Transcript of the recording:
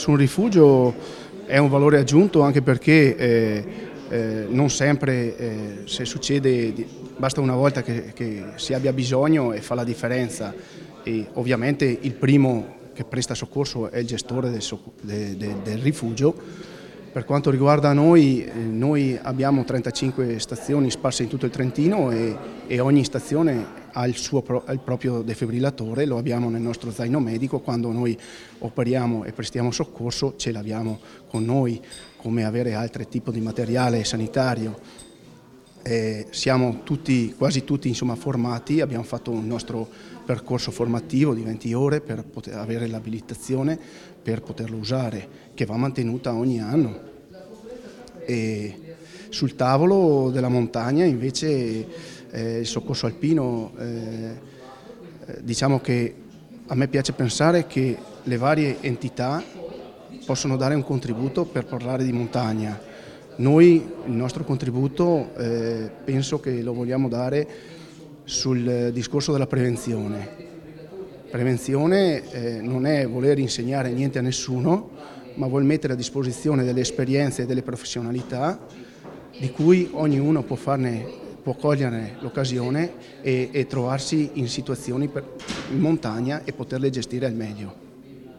Su un rifugio è un valore aggiunto anche perché non sempre se succede, basta una volta che si abbia bisogno e fa la differenza, e ovviamente il primo che presta soccorso è il gestore del rifugio. Per quanto riguarda noi abbiamo 35 stazioni sparse in tutto il Trentino e ogni stazione ha il proprio defibrillatore, lo abbiamo nel nostro zaino medico. Quando noi operiamo e prestiamo soccorso ce l'abbiamo con noi, come avere altri tipi di materiale sanitario. Siamo quasi tutti insomma, formati, abbiamo fatto un nostro percorso formativo di 20 ore per poter avere l'abilitazione per poterlo usare, che va mantenuta ogni anno. E sul tavolo della montagna invece il soccorso alpino, diciamo che a me piace pensare che le varie entità possono dare un contributo per parlare di montagna. Noi il nostro contributo penso che lo vogliamo dare sul discorso della prevenzione. Prevenzione non è voler insegnare niente a nessuno, ma vuol mettere a disposizione delle esperienze e delle professionalità di cui ognuno può cogliere l'occasione e trovarsi in situazioni in montagna e poterle gestire al meglio.